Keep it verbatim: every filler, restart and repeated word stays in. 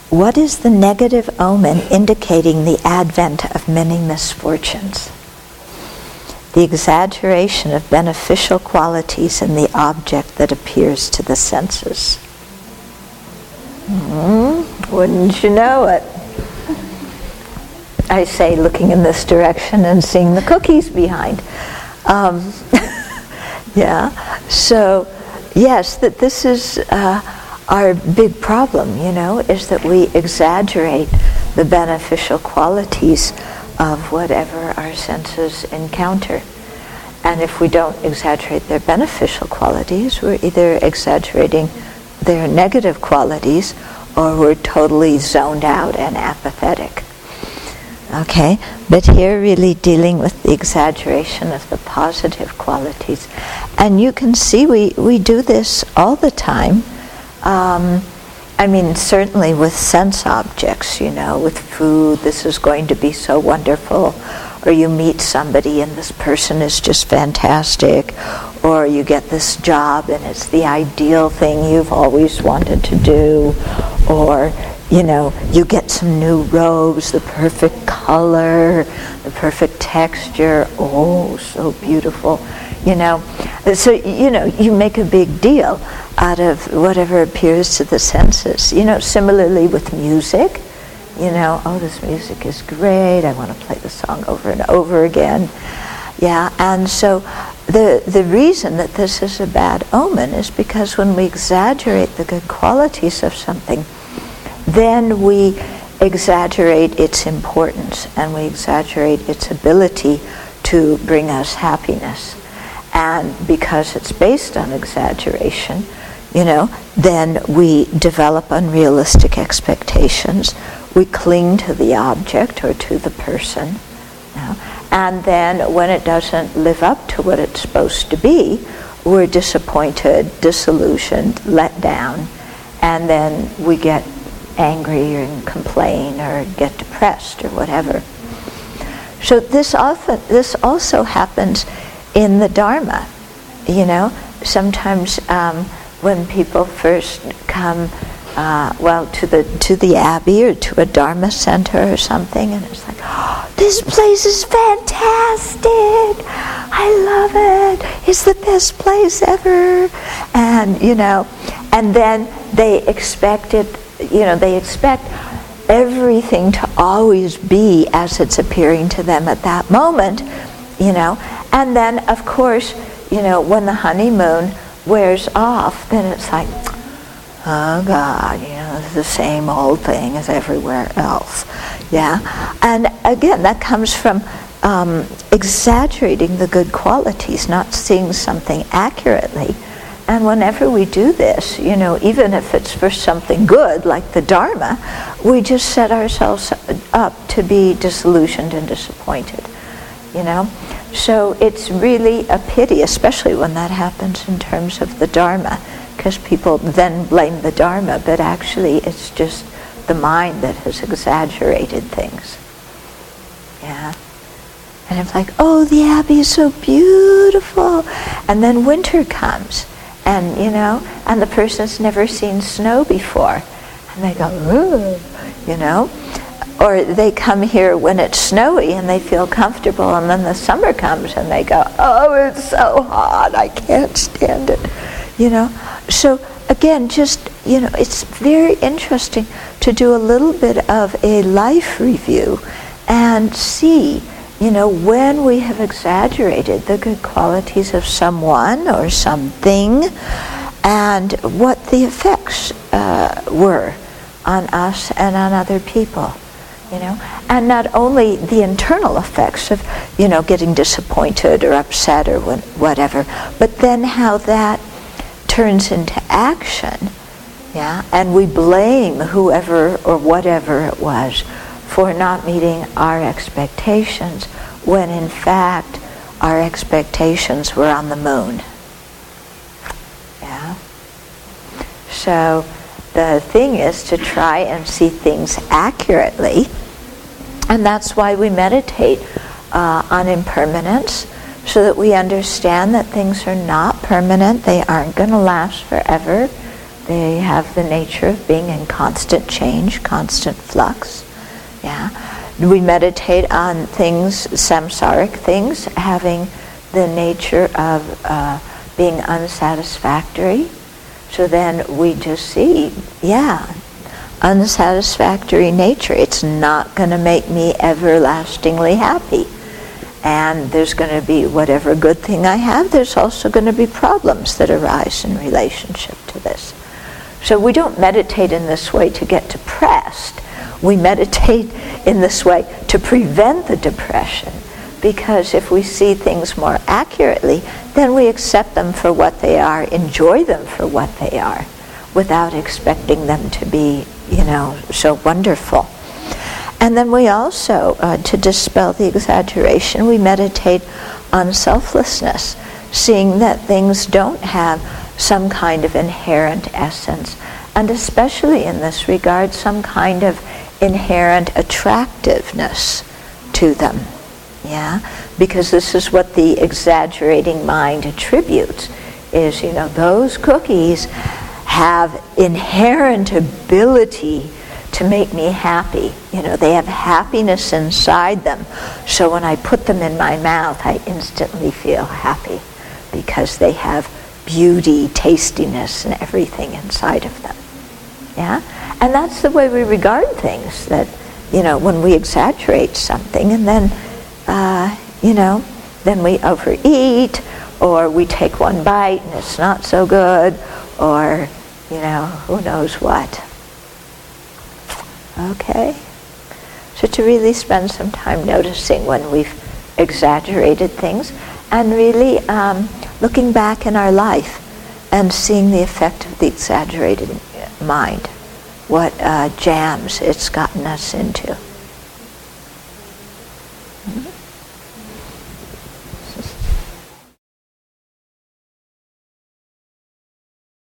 what is the negative omen indicating the advent of many misfortunes? The exaggeration of beneficial qualities in the object that appears to the senses. Mm-hmm. Wouldn't you know it? I say looking in this direction and seeing the cookies behind. Um, yeah, so yes, that this is uh, our big problem, you know, is that we exaggerate the beneficial qualities of whatever our senses encounter. And if we don't exaggerate their beneficial qualities, we're either exaggerating their negative qualities or we're totally zoned out and apathetic. Okay, but here really dealing with the exaggeration of the positive qualities. And you can see we, we do this all the time. Um, I mean, certainly with sense objects, you know, with food, this is going to be so wonderful. Or you meet somebody and this person is just fantastic. Or you get this job and it's the ideal thing you've always wanted to do. Or, you know, you get some new robes, the perfect color, the perfect texture. Oh, so beautiful. You know, so, you know, you make a big deal out of whatever appears to the senses. You know, similarly with music, you know, oh, this music is great, I want to play the song over and over again. Yeah, and so the the reason that this is a bad omen is because when we exaggerate the good qualities of something, then we exaggerate its importance and we exaggerate its ability to bring us happiness. And because it's based on exaggeration, you know, then we develop unrealistic expectations. We cling to the object or to the person. You know, and then when it doesn't live up to what it's supposed to be, we're disappointed, disillusioned, let down, and then we get angry and complain or get depressed or whatever. So this often, this also happens in the Dharma. You know, sometimes um, when people first come, uh, well, to the to the abbey or to a Dharma center or something, and it's like, oh, this place is fantastic! I love it! It's the best place ever! And you know, and then they expect it. You know, they expect everything to always be as it's appearing to them at that moment. You know, and then of course, you know, when the honeymoon wears off, then it's like, oh God, you know, it's the same old thing as everywhere else. Yeah, and again, that comes from um, exaggerating the good qualities, not seeing something accurately. And whenever we do this, you know, even if it's for something good, like the Dharma, we just set ourselves up to be disillusioned and disappointed, you know. So it's really a pity, especially when that happens in terms of the Dharma, because people then blame the Dharma, but actually it's just the mind that has exaggerated things. Yeah. And it's like, oh, the Abbey is so beautiful. And then winter comes, and, you know, and the person's never seen snow before. And they go, ugh, you know. Or they come here when it's snowy and they feel comfortable, and then the summer comes and they go, oh, it's so hot, I can't stand it. You know, so again, just, you know, it's very interesting to do a little bit of a life review and see, you know, when we have exaggerated the good qualities of someone or something and what the effects uh, were on us and on other people. You know, and not only the internal effects of, you know, getting disappointed or upset or when, whatever, but then how that turns into action, yeah, and we blame whoever or whatever it was for not meeting our expectations, when in fact our expectations were on the moon. Yeah. So the thing is to try and see things accurately, and that's why we meditate uh, on impermanence, so that we understand that things are not permanent, they aren't going to last forever, They have the nature of being in constant change, constant flux. Yeah. We meditate on things, samsaric things, having the nature of uh, being unsatisfactory. So then we just see, yeah, unsatisfactory nature. It's not going to make me everlastingly happy. And there's going to be whatever good thing I have, there's also going to be problems that arise in relationship to this. So we don't meditate in this way to get depressed. We meditate in this way to prevent the depression, because if we see things more accurately, then we accept them for what they are, enjoy them for what they are, without expecting them to be, you know, so wonderful. And then we also, uh, to dispel the exaggeration, we meditate on selflessness, seeing that things don't have some kind of inherent essence, and especially in this regard, some kind of inherent attractiveness to them. Yeah? Because this is what the exaggerating mind attributes, is, you know, those cookies have inherent ability to make me happy. You know, they have happiness inside them. So when I put them in my mouth, I instantly feel happy because they have beauty, tastiness, and everything inside of them. Yeah? And that's the way we regard things, that, you know, when we exaggerate something and then, uh, you know, then we overeat, or we take one bite and it's not so good, or, you know, who knows what. Okay? So to really spend some time noticing when we've exaggerated things, and really um, looking back in our life and seeing the effect of the exaggerated mind, what uh, jams it's gotten us into. Mm-hmm.